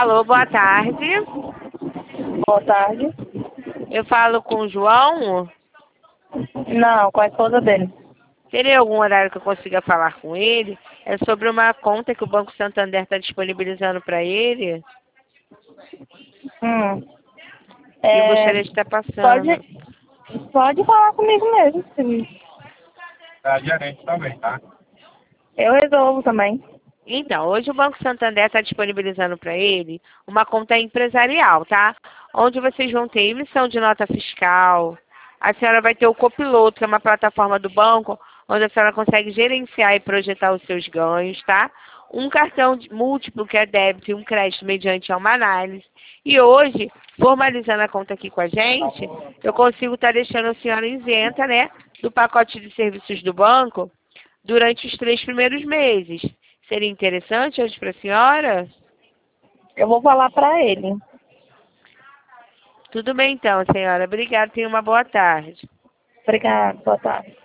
Alô, boa tarde. Boa tarde. Eu falo com o João. Não, com a esposa dele. Teria algum horário que eu consiga falar com ele? É sobre uma conta que o Banco Santander está disponibilizando para ele. E eu gostaria de estar passando. Pode falar comigo mesmo. É gerente também, tá? Eu resolvo também. Então, hoje o Banco Santander está disponibilizando para ele uma conta empresarial, tá? Onde vocês vão ter emissão de nota fiscal. A senhora vai ter o Copiloto, que é uma plataforma do banco, onde a senhora consegue gerenciar e projetar os seus ganhos, tá? Um cartão múltiplo, que é débito, e um crédito mediante uma análise. E hoje, formalizando a conta aqui com a gente, eu consigo estar deixando a senhora isenta, né, do pacote de serviços do banco durante os 3 primeiros meses. Seria interessante hoje para a senhora? Eu vou falar pra ele. Tudo bem então, senhora. Obrigada. Tenha uma boa tarde. Obrigada, boa tarde.